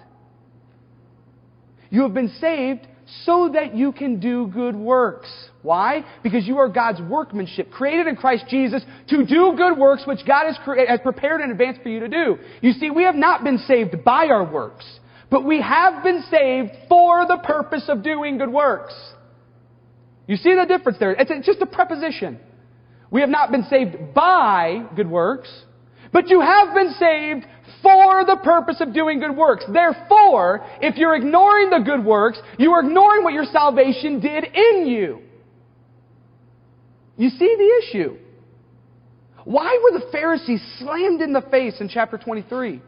You have been saved so that you can do good works. Why? Because you are God's workmanship, created in Christ Jesus to do good works which God has, cre- has prepared in advance for you to do. You see, we have not been saved by our works, but we have been saved for the purpose of doing good works. You see the difference there? It's, it's just a preposition. We have not been saved by good works, but you have been saved for the purpose of doing good works. Therefore, if you're ignoring the good works, you are ignoring what your salvation did in you. You see the issue. Why were the Pharisees slammed in the face in chapter twenty-three?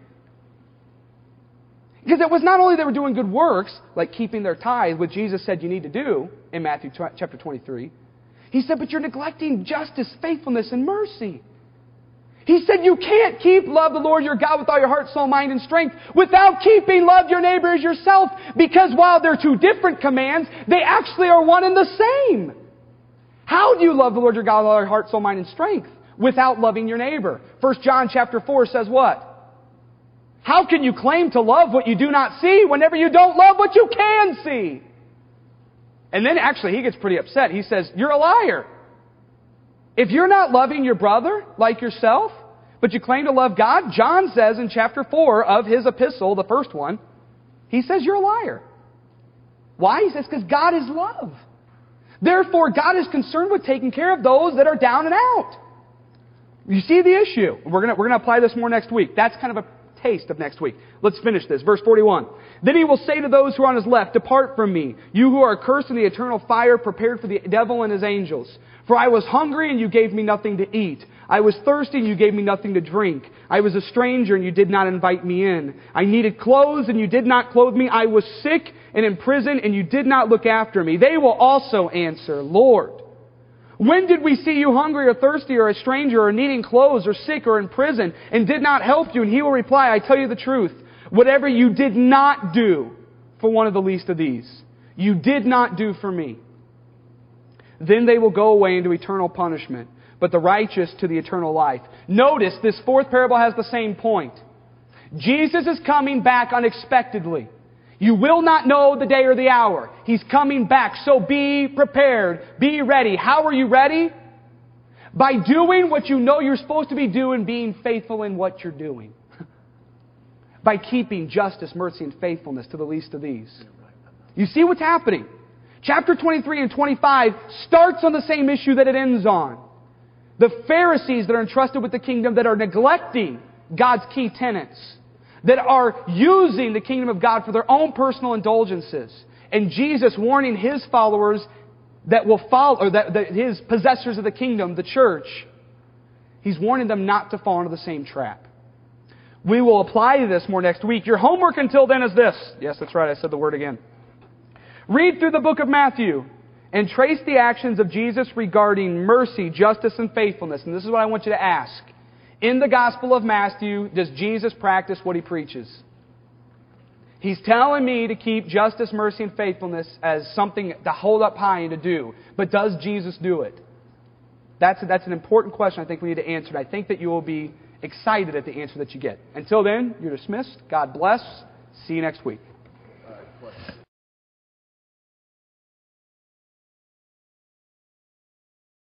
Because it was not only they were doing good works, like keeping their tithe, which Jesus said you need to do in Matthew chapter twenty-three. He said, but you're neglecting justice, faithfulness, and mercy. He said you can't keep love the Lord your God with all your heart, soul, mind, and strength without keeping love your neighbor as yourself. Because while they're two different commands, they actually are one and the same. How do you love the Lord your God with all your heart, soul, mind, and strength without loving your neighbor? First John chapter four says what? How can you claim to love what you do not see whenever you don't love what you can see? And then actually he gets pretty upset. He says, you're a liar. If you're not loving your brother like yourself, but you claim to love God, John says in chapter four of his epistle, the first one, he says you're a liar. Why? He says because God is love. Therefore, God is concerned with taking care of those that are down and out. You see the issue. We're going we're going to apply this more next week. That's kind of a taste of next week. Let's finish this. Verse forty-one. Then he will say to those who are on his left, depart from me, you who are cursed in the eternal fire prepared for the devil and his angels. For I was hungry and you gave me nothing to eat. I was thirsty and you gave me nothing to drink. I was a stranger and you did not invite me in. I needed clothes and you did not clothe me. I was sick and in prison and you did not look after me. They will also answer, Lord, when did we see you hungry or thirsty or a stranger or needing clothes or sick or in prison and did not help you? And he will reply, I tell you the truth. Whatever you did not do for one of the least of these, you did not do for me. Then they will go away into eternal punishment, but the righteous to the eternal life. Notice this fourth parable has the same point. Jesus is coming back unexpectedly. You will not know the day or the hour. He's coming back, so be prepared. Be ready. How are you ready? By doing what you know you're supposed to be doing, being faithful in what you're doing. By keeping justice, mercy, and faithfulness to the least of these. You see what's happening? Chapter twenty-three and twenty-five starts on the same issue that it ends on. The Pharisees that are entrusted with the kingdom that are neglecting God's key tenets, that are using the kingdom of God for their own personal indulgences. And Jesus warning His followers that will follow, or that, that His possessors of the kingdom, the church, He's warning them not to fall into the same trap. We will apply this more next week. Your homework until then is this. Yes, that's right, I said the word again. Read through the book of Matthew and trace the actions of Jesus regarding mercy, justice, and faithfulness. And this is what I want you to ask. In the Gospel of Matthew, does Jesus practice what He preaches? He's telling me to keep justice, mercy, and faithfulness as something to hold up high and to do. But does Jesus do it? That's, that's an important question I think we need to answer. And I think that you will be excited at the answer that you get. Until then, you're dismissed. God bless. See you next week. All right, question.